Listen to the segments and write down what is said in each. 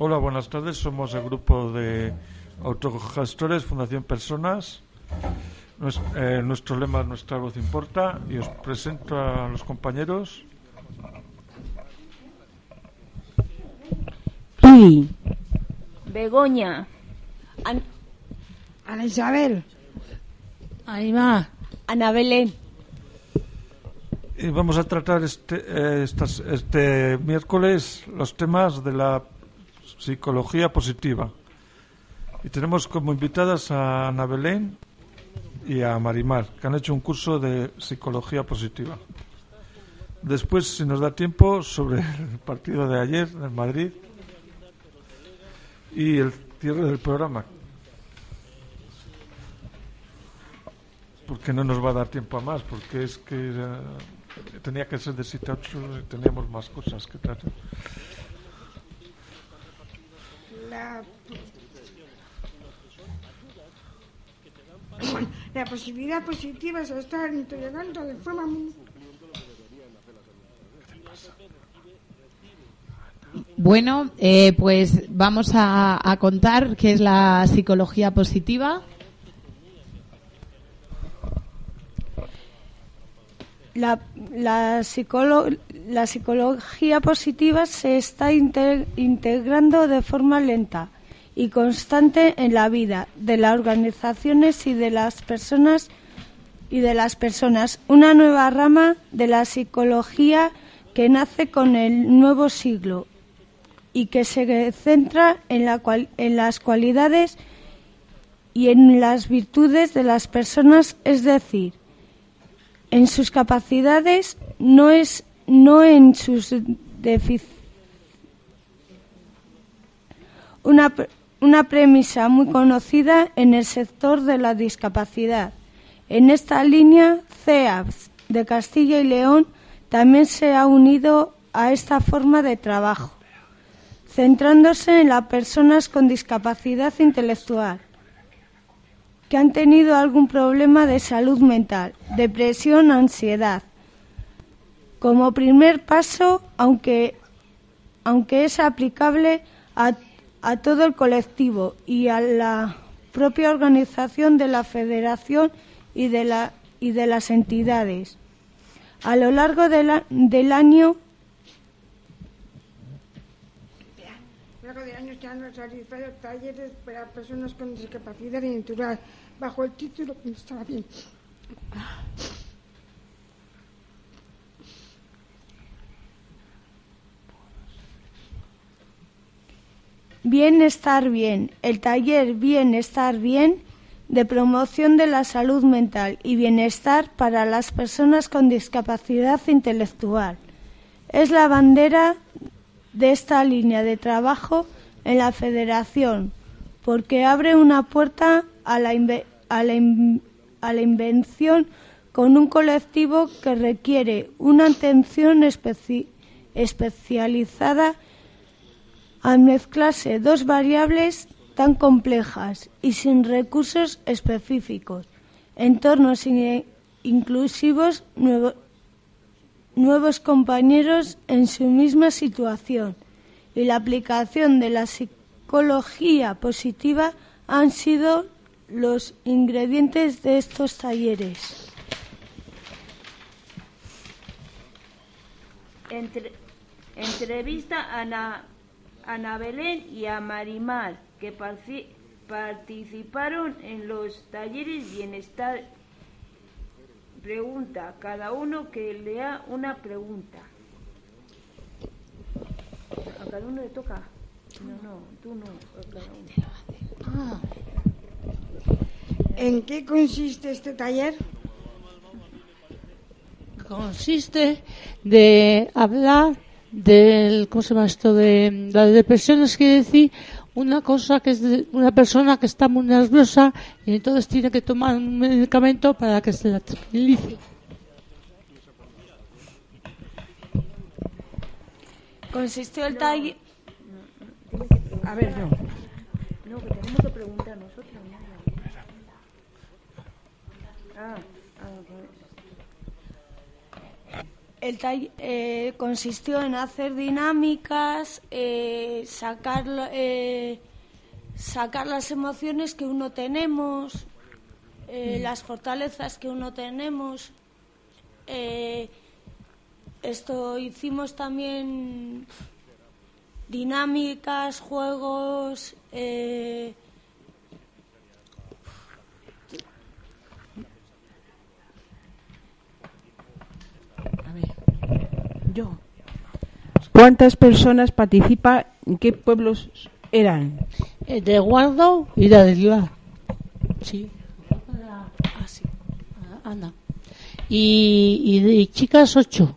Hola, buenas tardes. Somos el grupo de autogestores Fundación Personas. Nuestro lema es Nuestra voz importa y os presento a los compañeros. Pili, Begoña, Ana Isabel, Aima, Ana Belén. Y vamos a tratar este miércoles los temas de la psicología positiva. Y tenemos como invitadas a Ana Belén y a Marimar, que han hecho un curso de psicología positiva. Después, si nos da tiempo, sobre el partido de ayer en Madrid y el cierre del programa, porque no nos va a dar tiempo a más, porque es que tenía que ser de 7 a 8 y teníamos más cosas que tratar. La posibilidad positiva se está integrando de forma muy... Bueno, pues vamos a contar qué es la psicología positiva. La psicología positiva se está integrando de forma lenta y constante en la vida de las organizaciones y de las personas. Una nueva rama de la psicología que nace con el nuevo siglo y que se centra en las cualidades y en las virtudes de las personas, es decir, en sus capacidades, no en sus deficiencias. Una premisa muy conocida en el sector de la discapacidad. En esta línea, CEAPS de Castilla y León también se ha unido a esta forma de trabajo, centrándose en las personas con discapacidad intelectual que han tenido algún problema de salud mental, depresión, ansiedad. Como primer paso, aunque es aplicable a todo el colectivo y a la propia organización de la federación y de las entidades. A lo largo del año se han realizado talleres para personas con discapacidad intelectual bajo el título estaba bien. Bienestar Bien. El taller Bienestar Bien de promoción de la salud mental y bienestar para las personas con discapacidad intelectual. Es la bandera de esta línea de trabajo en la Federación, porque abre una puerta a la invención con un colectivo que requiere una atención especializada al mezclarse dos variables tan complejas y sin recursos específicos, entornos inclusivos, nuevos compañeros en su misma situación y la aplicación de la psicología positiva han sido los ingredientes de estos talleres. Entrevista a Ana Belén y a Marimar, que participaron en los talleres Bienestar. Pregunta, cada uno que lea una pregunta. ¿A cada uno le toca? No, tú no, a cada uno. ¿En qué consiste este taller? Consiste de hablar del, ¿cómo se llama esto? De la depresión, es quiere decir una cosa que es de una persona que está muy nerviosa y entonces tiene que tomar un medicamento para que se la tranquilice. Consistió el taller... A ver, no. No, que tenemos que preguntar nosotros. consistió en hacer dinámicas, sacar las emociones que uno tenemos, las fortalezas que uno tenemos. Hicimos también dinámicas, juegos. Yo. ¿Cuántas personas participan? ¿En qué pueblos eran? De Guardo y de Aguilar. Sí. Sí. Anda. Y de chicas 8.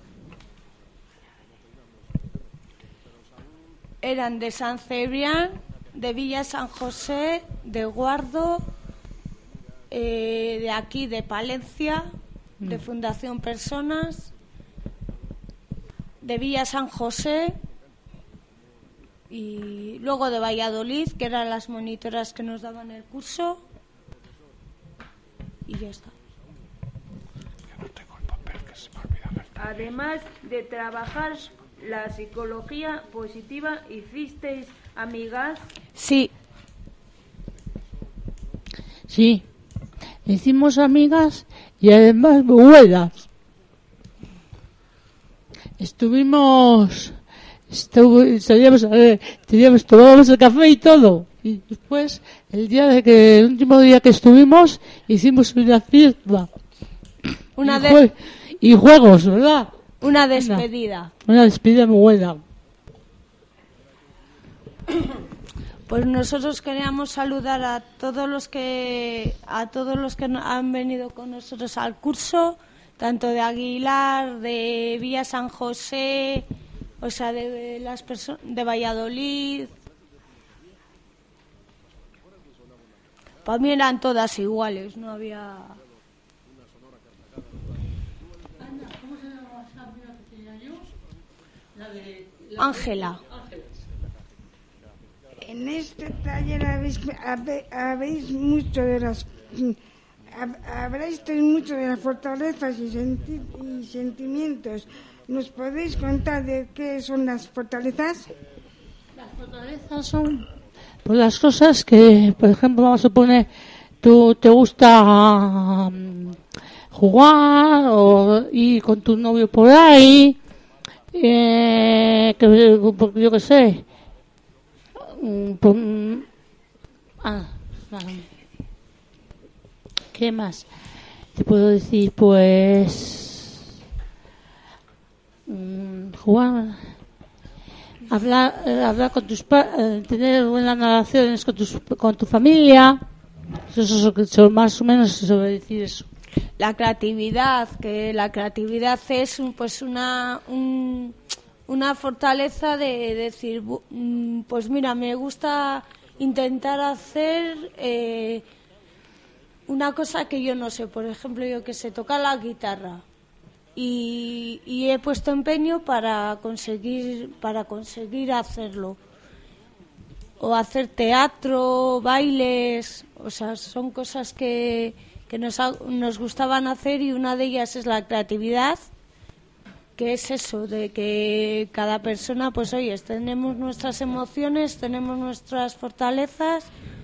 Eran de San Cebrián, de Villa San José, de Guardo, de aquí de Palencia, de Fundación Personas, de Villa San José y luego de Valladolid, que eran las monitoras que nos daban el curso, y ya está. Además de trabajar la psicología positiva, ¿hicisteis amigas? Sí. Sí. Hicimos amigas y además buenas. Tomábamos el café y todo. Y después, el último día que estuvimos, hicimos una fiesta. Y juegos, ¿verdad? Una despedida. Una despedida muy buena. Pues nosotros queríamos saludar a todos los que han venido con nosotros al curso, tanto de Aguilar, de Villa San José, o sea, de las personas de Valladolid. Para mí eran todas iguales, no había. Ángela. En este taller habréis mucho de las fortalezas y sentimientos. ¿Nos podéis contar de qué son las fortalezas? Las fortalezas son pues las cosas que, por ejemplo, vamos a suponer, tú te gusta jugar o ir con tu novio por ahí, yo qué sé. ¿Qué más te puedo decir? Pues jugar, hablar con tus tener buenas relaciones con tu familia. Eso es más o menos se suele decir eso. La creatividad, que la creatividad es pues una fortaleza de decir, pues mira, me gusta intentar hacer una cosa que yo no sé, por ejemplo, yo que sé, tocar la guitarra y he puesto empeño para conseguir hacerlo, o hacer teatro, bailes, o sea, son cosas que nos gustaban hacer, y una de ellas es la creatividad, que es eso, de que cada persona, pues oye, tenemos nuestras emociones, tenemos nuestras fortalezas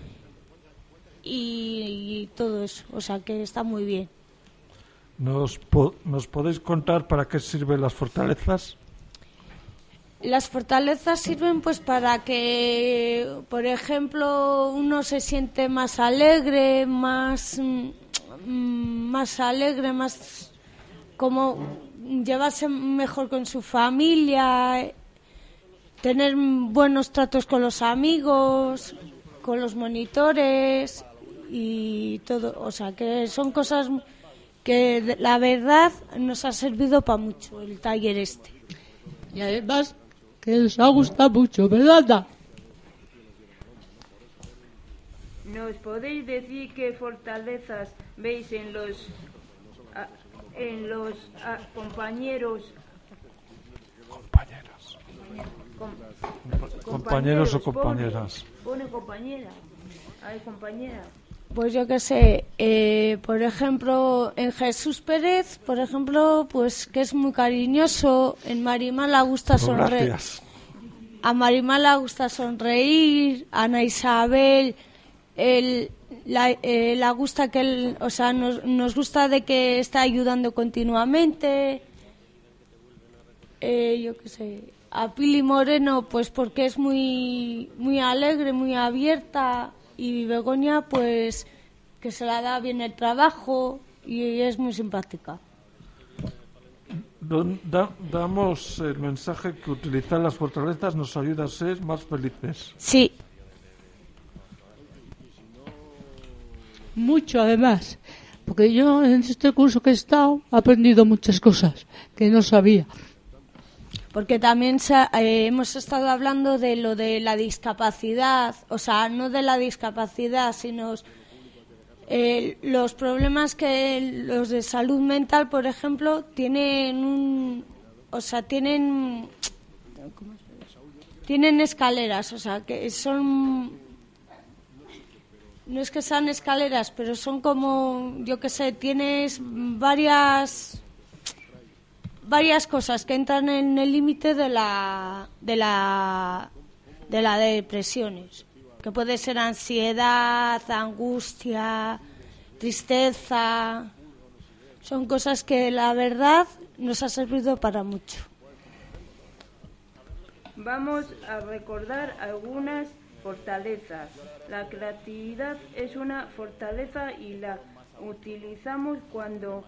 y todo eso, o sea que está muy bien. ¿Nos podéis contar para qué sirven las fortalezas? Las fortalezas sirven pues para que, por ejemplo, uno se siente más alegre, más como llevarse mejor con su familia, tener buenos tratos con los amigos, con los monitores y todo. O sea, que son cosas que la verdad nos ha servido para mucho el taller este. Y además que les ha gustado mucho, ¿verdad? ¿Nos podéis decir qué fortalezas veis en los compañeros? Compañeros o compañeras. Pone compañera. Hay compañera. pues yo qué sé, por ejemplo, en Jesús Pérez, por ejemplo, pues que es muy cariñoso. En Marimar le gusta sonreír. Gracias. A Marimar le gusta sonreír. A Ana Isabel le gusta que nos gusta de que está ayudando continuamente. Yo qué sé. A Pili Moreno, pues porque es muy alegre, muy abierta. Y Begoña, pues que se la da bien el trabajo y es muy simpática. Damos el mensaje que utilizar las fortalezas nos ayuda a ser más felices. Sí. Mucho, además. Porque yo en este curso que he estado he aprendido muchas cosas que no sabía. Porque también hemos estado hablando de lo de la discapacidad, o sea, no de la discapacidad, sino los problemas que los de salud mental, por ejemplo, tienen escaleras, o sea, que son, no es que sean escaleras, pero son como, yo qué sé, tienes varias cosas que entran en el límite de la depresiones, que puede ser ansiedad, angustia, tristeza. Son cosas que la verdad nos ha servido para mucho. Vamos a recordar algunas fortalezas. La creatividad es una fortaleza y la utilizamos cuando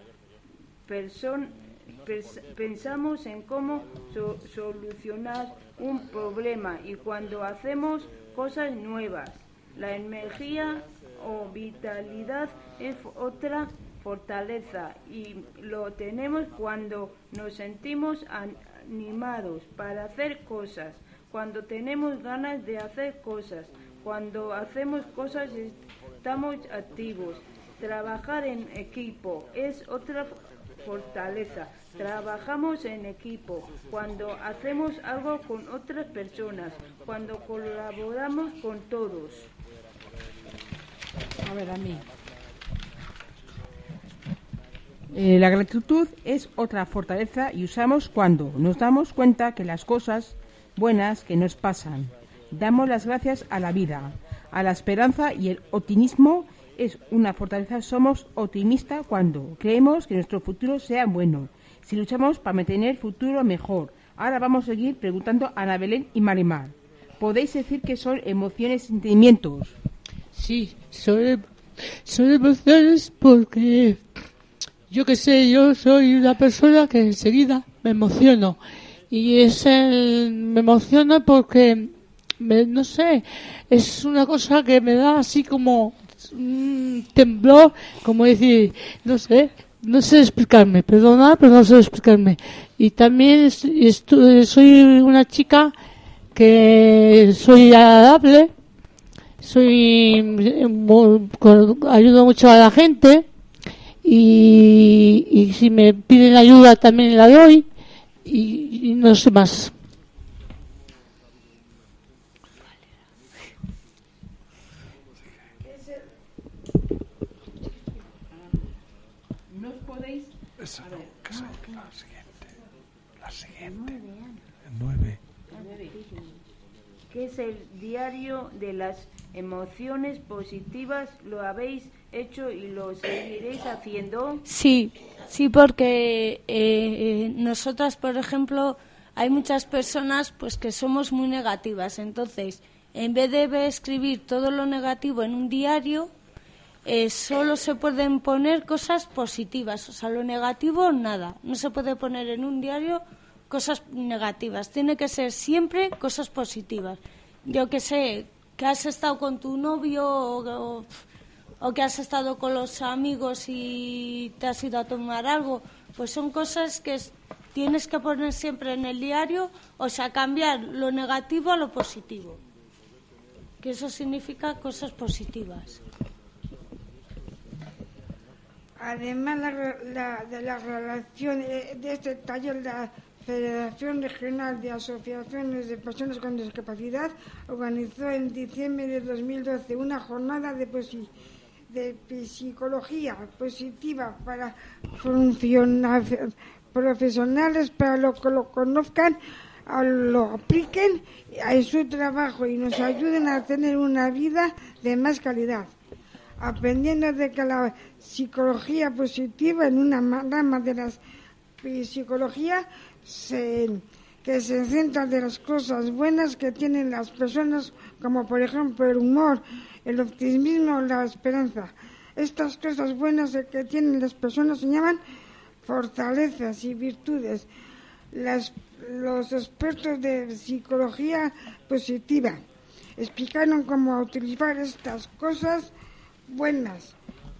pensamos en cómo solucionar un problema y cuando hacemos cosas nuevas. La energía o vitalidad es otra fortaleza y lo tenemos cuando nos sentimos animados para hacer cosas, cuando tenemos ganas de hacer cosas, cuando hacemos cosas estamos activos. Trabajar en equipo es otra fortaleza. Trabajamos en equipo cuando hacemos algo con otras personas, cuando colaboramos con todos. A ver, a mí. La gratitud es otra fortaleza y usamos cuando nos damos cuenta que las cosas buenas que nos pasan. Damos las gracias a la vida, a la esperanza y el optimismo es una fortaleza. Somos optimistas cuando creemos que nuestro futuro sea bueno. Si luchamos para mantener el futuro mejor. Ahora vamos a seguir preguntando a Ana Belén y Marimar. ¿Podéis decir qué son emociones y sentimientos? Sí, son emociones porque, yo qué sé, yo soy una persona que enseguida me emociono. Y me emociono porque, no sé, es una cosa que me da así como un temblor, como decir, no sé explicarme, perdonad, pero no sé explicarme. Y también soy una chica que soy agradable, ayudo mucho a la gente y si me piden ayuda también la doy y no sé más. Esa no, que es la siguiente. 9. ¿Qué es el diario de las emociones positivas? ¿Lo habéis hecho y lo seguiréis haciendo? Sí, porque nosotras, por ejemplo, hay muchas personas pues que somos muy negativas. Entonces, en vez de escribir todo lo negativo en un diario, solo se pueden poner cosas positivas. O sea, lo negativo, nada. No se puede poner en un diario cosas negativas. Tiene que ser siempre cosas positivas. Yo que sé, que has estado con tu novio o que has estado con los amigos y te has ido a tomar algo, pues son cosas que tienes que poner siempre en el diario, o sea, cambiar lo negativo a lo positivo. Que eso significa cosas positivas. Además de la relación de este taller, la Federación Regional de Asociaciones de Personas con Discapacidad organizó en diciembre de 2012 una jornada de de psicología positiva para profesionales, para que lo conozcan, lo apliquen en su trabajo y nos ayuden a tener una vida de más calidad. Aprendiendo de que la psicología positiva, en una rama de la psicología, que se centra de las cosas buenas que tienen las personas, como por ejemplo el humor, el optimismo, la esperanza. Estas cosas buenas que tienen las personas se llaman fortalezas y virtudes. Los expertos de psicología positiva explicaron cómo utilizar estas cosas buenas,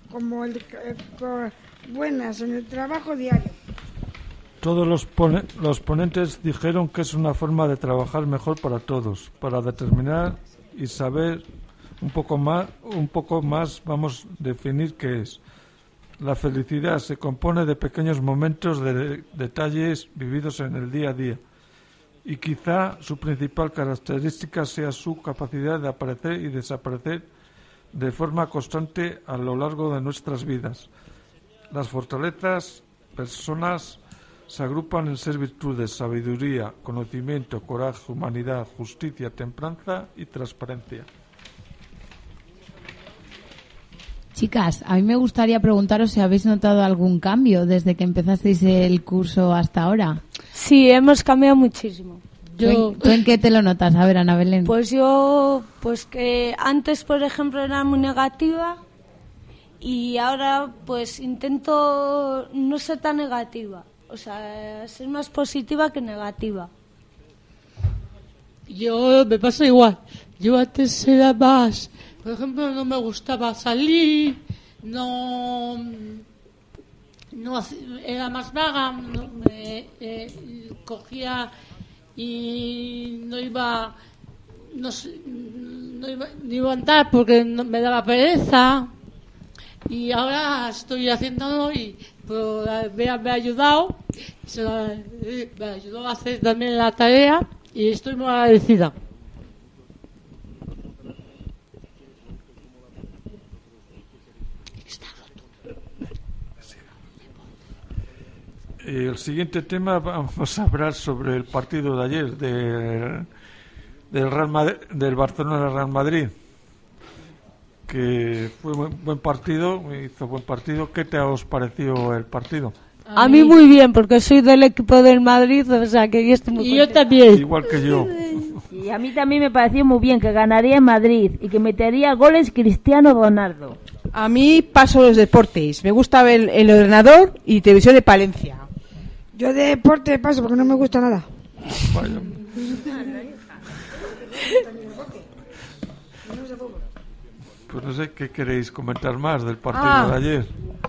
buenas en el trabajo diario. Todos los ponentes dijeron que es una forma de trabajar mejor para todos, para determinar y saber un poco más vamos a definir qué es. La felicidad se compone de pequeños momentos de detalles vividos en el día a día y quizá su principal característica sea su capacidad de aparecer y desaparecer de forma constante a lo largo de nuestras vidas. Las fortalezas personas se agrupan en 6 virtudes: sabiduría, conocimiento, coraje, humanidad, justicia, templanza y transparencia. Chicas, a mí me gustaría preguntaros si habéis notado algún cambio desde que empezasteis el curso hasta ahora. Sí, hemos cambiado muchísimo. ¿Tú en qué te lo notas? A ver, Ana Belén. Pues yo, que antes, por ejemplo, era muy negativa y ahora pues intento no ser tan negativa. O sea, ser más positiva que negativa. Yo me pasa igual. Yo antes era más... Por ejemplo, no me gustaba salir, era más vaga, cogía y no iba a andar porque me daba pereza. Y ahora estoy haciéndolo y me ha ayudado, me ayudó a hacer también la tarea y estoy muy agradecida. El siguiente tema vamos a hablar sobre el partido de ayer del Barcelona Real Madrid, que fue buen partido, hizo buen partido. ¿Qué te os pareció el partido? A mí muy bien, porque soy del equipo del Madrid, o sea que yo estoy muy contenta. Yo también. Igual que yo. Y a mí también me pareció muy bien que ganaría en Madrid y que metería goles Cristiano Ronaldo. A mí paso los deportes. Me gusta ver el ordenador y televisión de Palencia. Yo de deporte paso porque no me gusta nada. Vaya. Pues no sé qué queréis comentar más del partido de ayer.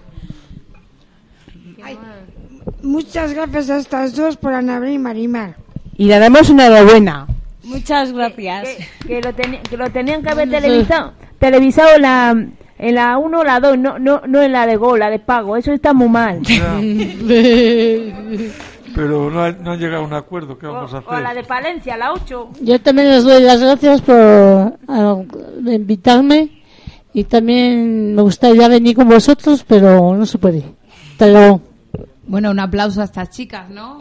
Ay, muchas gracias a estas dos por Ana y Marimar. Y le damos una enhorabuena. Muchas gracias. Que lo tenían que haber televisado en la 1 o la 2, no en la de gol, la de pago. Eso está muy mal. Ya. Pero no han llegado a un acuerdo. ¿Qué vamos a hacer? O la de Palencia, la 8. Yo también les doy las gracias por invitarme y también me gustaría venir con vosotros, pero no se puede. Hasta luego. Bueno, un aplauso a estas chicas, ¿no?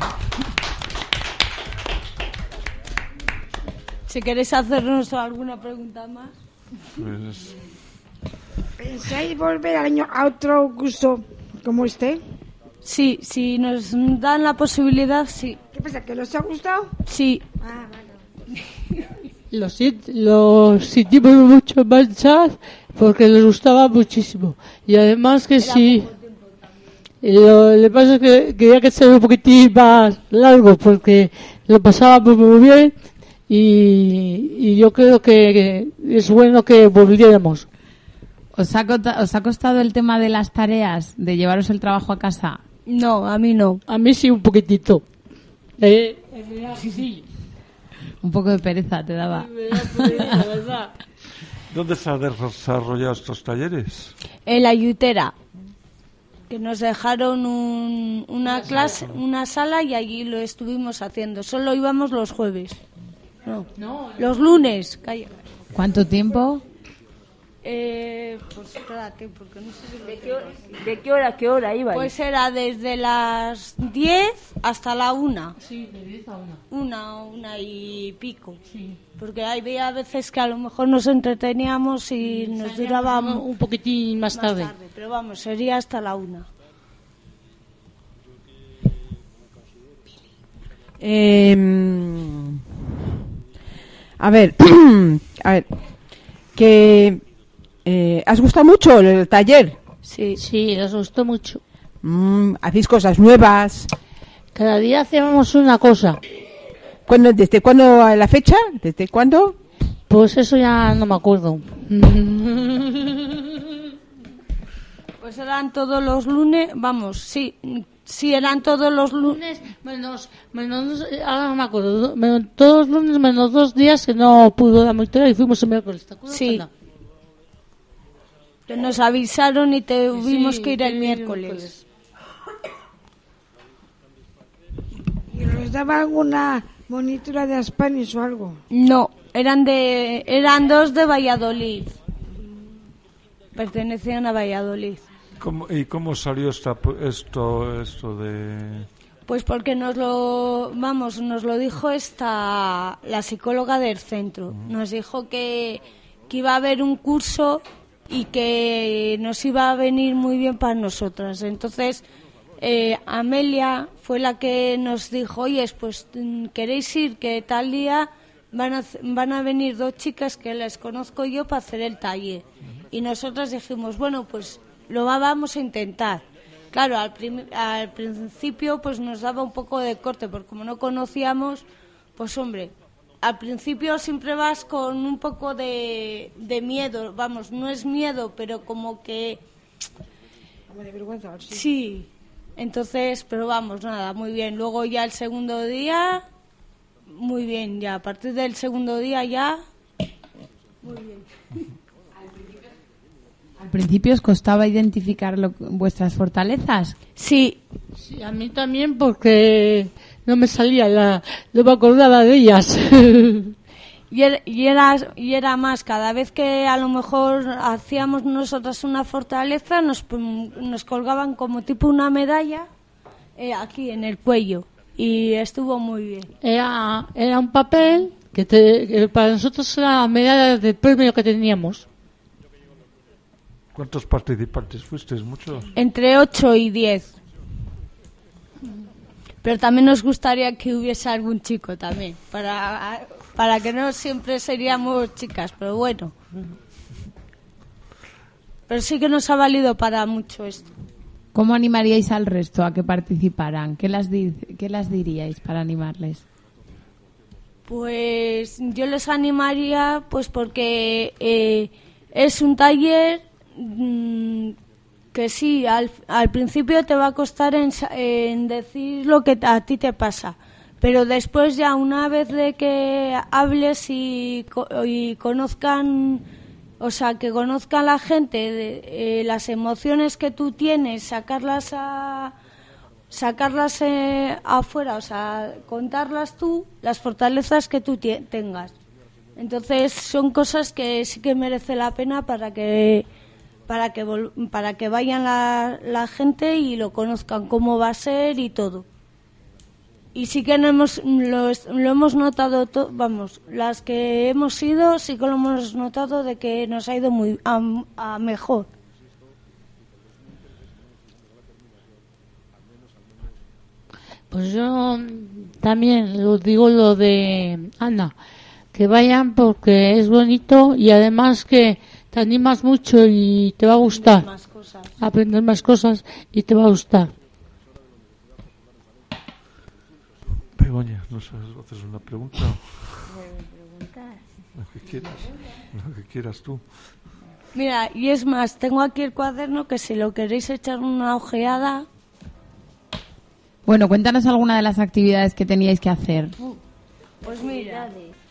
Si queréis hacernos alguna pregunta más. Pues... ¿Pensáis volver a otro curso como este? Sí, si nos dan la posibilidad, sí. ¿Qué pasa, que os ha gustado? Sí. Ah, vale. Los sentimos mucho marchar porque les gustaba muchísimo. Y además que sí. Lo que pasa es que quería que sea un poquitín más largo porque lo pasábamos muy bien y yo creo que es bueno que volviéramos. ¿Os ha costado el tema de las tareas, de llevaros el trabajo a casa? No, a mí no. A mí sí un poquitito. Sí. Un poco de pereza te daba. La verdad. ¿Dónde se han desarrollado estos talleres? En la Yutera, que nos dejaron una clase, una sala y allí lo estuvimos haciendo. Solo íbamos los jueves. No, los lunes. Calla. ¿Cuánto tiempo? Pues espérate, porque no sé ¿De qué hora a qué hora ibais? Pues era desde las 10 hasta la 1. Sí, de 10 a 1. Una y pico. Sí. Porque había veces que a lo mejor nos entreteníamos y nos duraba un poquitín más tarde. Pero vamos, sería hasta la 1. A ver, que ¿has gustado mucho el taller? Sí. Sí, les gustó mucho. ¿Hacéis cosas nuevas? Cada día hacíamos una cosa. ¿Desde cuándo la fecha? ¿Desde cuándo? Pues eso ya no me acuerdo. Pues eran todos los lunes, vamos, sí eran todos los lunes. Menos ahora no me acuerdo. Todos los lunes menos 2 días que no pudo la monitoría y fuimos el miércoles. ¿Te acuerdas? Sí. Que nos avisaron y tuvimos que ir el miércoles. ¿Y nos daba alguna monitora de Spanish o algo? No, eran 2 de Valladolid. Pertenecían a Valladolid. ¿Y cómo salió esto de...? Pues porque nos lo dijo la psicóloga del centro. Nos dijo que iba a haber un curso y que nos iba a venir muy bien para nosotras. Entonces, Amelia fue la que nos dijo, oye, pues ¿queréis ir? Que tal día van a venir 2 chicas que las conozco yo para hacer el taller. Y nosotras dijimos, bueno, pues lo vamos a intentar. Claro, al principio pues nos daba un poco de corte, porque como no conocíamos, pues hombre, al principio siempre vas con un poco de miedo, vamos, no es miedo, pero como que... Como de vergüenza, sí. Sí, entonces, pero vamos, nada, muy bien. Luego ya el segundo día, muy bien, ya a partir del segundo día ya, muy bien. ¿Al principio os costaba identificar vuestras fortalezas? Sí. Sí, a mí también porque no me salía no me acordaba de ellas. Y era más, cada vez que a lo mejor hacíamos nosotras una fortaleza, nos colgaban como tipo una medalla aquí en el cuello. Y estuvo muy bien. Era un papel que para nosotros era la medalla del premio que teníamos. ¿Cuántos participantes fuisteis? ¿Muchos? Entre 8 y 10. Pero también nos gustaría que hubiese algún chico también, para que no siempre seríamos chicas, pero bueno. Pero sí que nos ha valido para mucho esto. ¿Cómo animaríais al resto a que participaran? ¿Qué las diríais para animarles? Pues yo les animaría, pues porque es un taller que sí, al principio te va a costar en decir lo que a ti te pasa, pero después ya una vez de que hables y conozcan, o sea, que conozcan la gente las emociones que tú tienes, sacarlas afuera, o sea, contarlas tú, las fortalezas que tú tengas. Entonces son cosas que sí que merece la pena para que vayan la gente y lo conozcan cómo va a ser y todo. Y sí que lo hemos notado, vamos, las que hemos ido sí que lo hemos notado de que nos ha ido muy a mejor. Pues yo también lo digo lo de Ana, que vayan porque es bonito y además que te animas mucho y te va a gustar. Aprender más cosas y te va a gustar. Begoña, ¿no sabes? ¿Haces una pregunta? Lo que quieras tú. Mira, y es más, tengo aquí el cuaderno que si lo queréis echar una ojeada. Bueno, cuéntanos alguna de las actividades que teníais que hacer. Pues mira,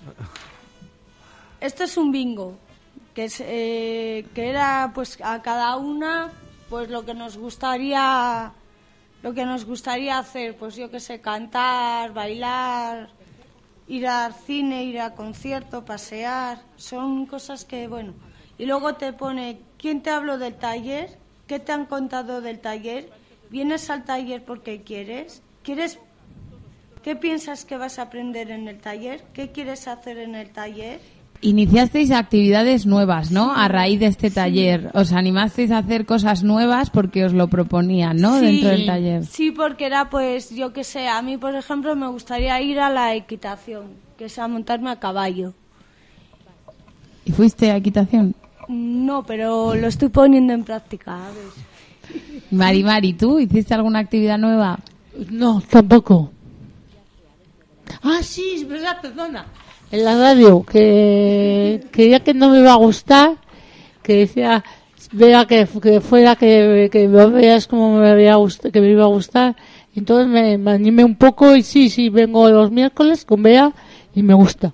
esto es un bingo, que era pues a cada una pues lo que nos gustaría hacer, pues yo que sé, cantar, bailar, ir al cine, ir a concierto, pasear, son cosas que bueno. y luego te pone quién te habló del taller, qué te han contado del taller, vienes al taller porque quieres, ¿qué piensas que vas a aprender en el taller? ¿Qué quieres hacer en el taller? Iniciasteis actividades nuevas, ¿no? A raíz de este taller. Os animasteis a hacer cosas nuevas porque os lo proponían, ¿no? Sí, dentro del taller. Sí, porque era, pues, yo qué sé, a mí, por ejemplo, me gustaría ir a la equitación, que es a montarme a caballo. ¿Y fuiste a equitación? No, pero lo estoy poniendo en práctica, a ver. Mari, ¿tú hiciste alguna actividad nueva? No, tampoco. Ah, sí, es verdad, perdona. En la radio, que creía que no me iba a gustar, que decía, vea que fuera que veas como me había gustado, que me iba a gustar. Entonces me animé un poco y sí, vengo los miércoles con Bea y me gusta.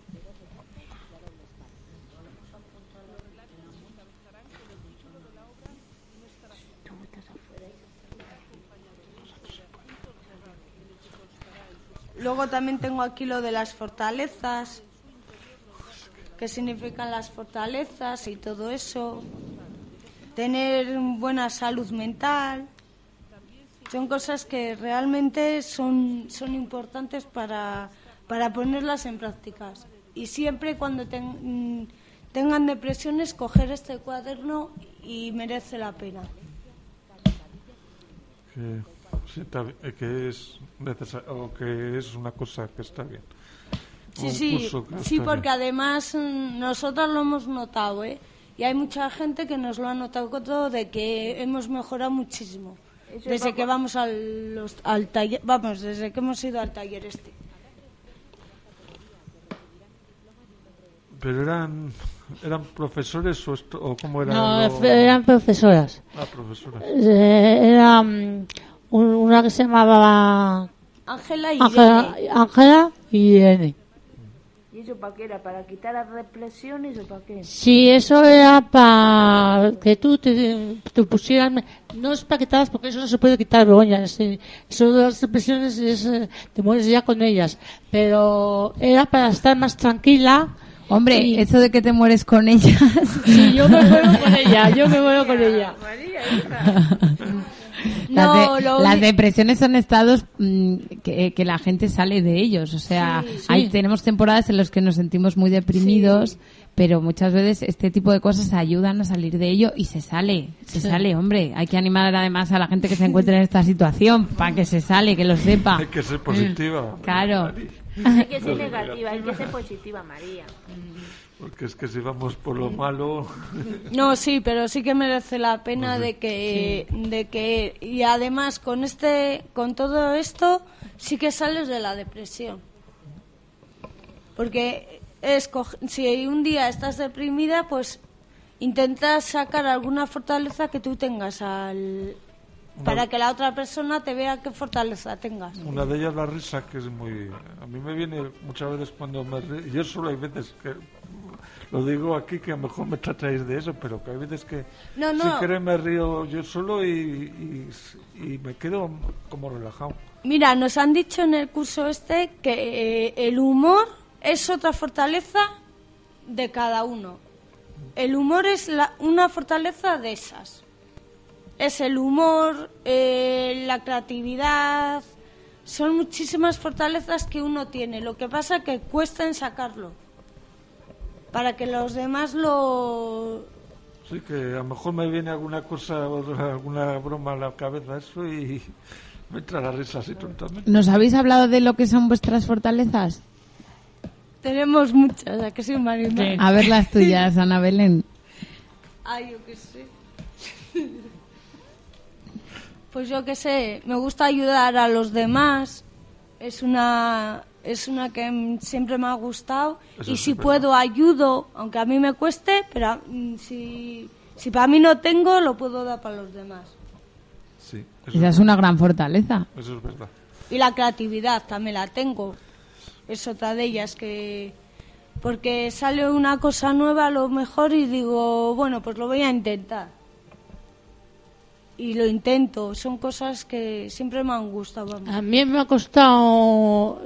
Luego también tengo aquí lo de las fortalezas, qué significan las fortalezas y todo eso. Tener buena salud mental. Son cosas que realmente son importantes para ponerlas en prácticas. Y siempre cuando tengan depresiones, coger este cuaderno y merece la pena. Que es necesario, o que es una cosa que está bien. Sí, porque además nosotros lo hemos notado, ¿eh? Y hay mucha gente que nos lo ha notado todo, de que hemos mejorado muchísimo desde que vamos al taller, desde que hemos ido al taller este. Pero eran profesores o cómo eran. No, eran profesoras. Profesoras. Era una que se llamaba Ángela y Irene. ¿Y eso para qué era? ¿Para quitar las represiones o para qué? Sí, eso era para que tú te pusieras... No es para quitarlas porque eso no se puede quitar, Begoña. Eso de las represiones te mueres ya con ellas. Pero era para estar más tranquila. Hombre, sí. Eso de que te mueres con ellas. Sí, yo me muero con ella. María, hija. Las depresiones son estados que la gente sale de ellos. O sea, tenemos temporadas en las que nos sentimos muy deprimidos, pero muchas veces este tipo de cosas ayudan a salir de ello y se sale, hombre. Hay que animar además a la gente que se encuentre en esta situación para que se sale, que lo sepa. Hay que ser positiva. Claro. Hay que ser negativa, hay que ser positiva, María. Porque es que si vamos por lo malo... No, sí, pero sí que merece la pena de que y además con todo esto sí que sales de la depresión. Porque si un día estás deprimida, pues intentas sacar alguna fortaleza que tú tengas para que la otra persona te vea qué fortaleza tengas. Una de ellas la risa, que es muy... A mí me viene muchas veces cuando me río. Yo solo hay veces que... Lo digo aquí que a lo mejor me tratáis de eso, pero que hay veces que si queréis me río yo solo y me quedo como relajado. Mira, nos han dicho en el curso que el humor es otra fortaleza de cada uno. El humor es una fortaleza de esas. Es el humor, la creatividad, son muchísimas fortalezas que uno tiene. Lo que pasa es que cuesta en sacarlo, para que los demás lo... Sí, que a lo mejor me viene alguna cosa, alguna broma a la cabeza, eso, y me entra la risa así totalmente. ¿Nos habéis hablado de lo que son vuestras fortalezas? Tenemos muchas, ¿a que sí, Marimar? Sí. A ver las tuyas, Ana Belén. Ay, yo qué sé. Pues yo qué sé, me gusta ayudar a los demás. Es una que siempre me ha gustado. Eso y si puedo ayudo, aunque a mí me cueste, pero si para mí no tengo, lo puedo dar para los demás. Sí, esa es una gran fortaleza. Eso es verdad. Y la creatividad también la tengo. Es otra de ellas porque sale una cosa nueva a lo mejor y digo, bueno, pues lo voy a intentar. Y lo intento, son cosas que siempre me han gustado. Vamos. A mí me ha costado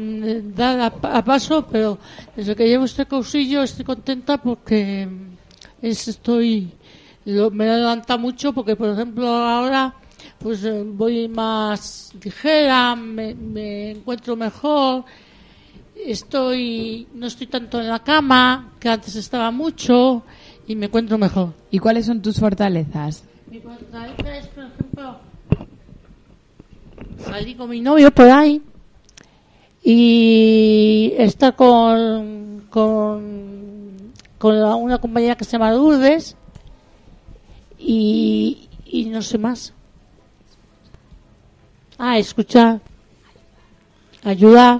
dar a paso, pero desde que llevo este cursillo estoy contenta porque me levanta mucho porque, por ejemplo, ahora pues voy más ligera, me encuentro mejor, no estoy tanto en la cama, que antes estaba mucho, y me encuentro mejor. ¿Y cuáles son tus fortalezas? Mi fortaleza es, por ejemplo, salir con mi novio por ahí y estar con una compañera que se llama Lourdes y no sé más. Escuchar, ayudar.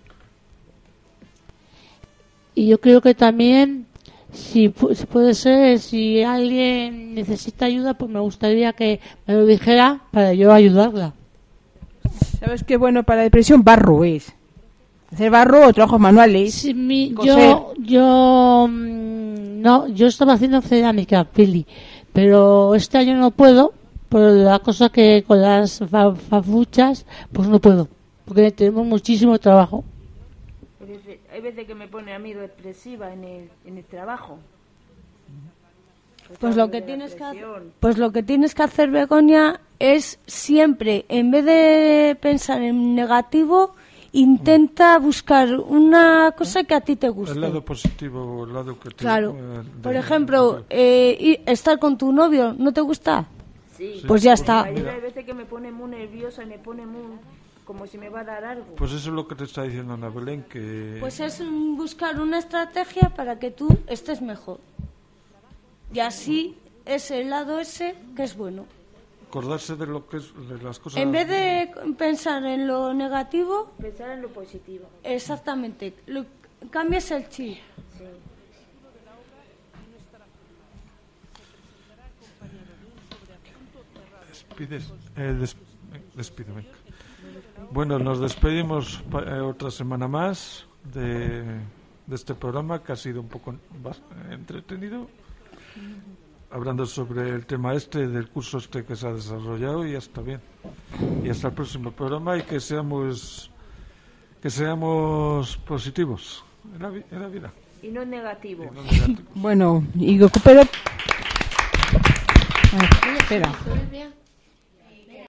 Y yo creo que también, si puede ser, si alguien necesita ayuda, pues me gustaría que me lo dijera para yo ayudarla. ¿Sabes qué bueno para la depresión? Barro es. Hacer barro o trabajos manuales. Sí, yo estaba haciendo cerámica, Pili, pero este año no puedo, por la cosa que con las fafuchas, pues no puedo, porque tenemos muchísimo trabajo. Hay veces que me pone a mí depresiva en el trabajo. Pues lo que tienes que hacer, Begoña, es siempre, en vez de pensar en negativo, intenta buscar una cosa que a ti te guste. El lado positivo, el lado que te... Claro. Por ejemplo, estar con tu novio, ¿no te gusta? Sí. Pues ya está. Hay veces que me pone muy nerviosa y me pone muy... como si me va a dar algo. Pues eso es lo que te está diciendo Ana Belén, que... Pues es buscar una estrategia para que tú estés mejor. Y así es el lado ese que es bueno. Acordarse de lo que es, de las cosas... En vez de pensar en lo negativo... Pensar en lo positivo. Exactamente. Cambias el chip. Sí. Despido, venga. Bueno, nos despedimos otra semana más de este programa, que ha sido un poco entretenido, hablando sobre el tema del curso que se ha desarrollado, y ya está bien. Y hasta el próximo programa, y que seamos positivos en la vida. Y no negativos. Bueno, y recupero... Espera.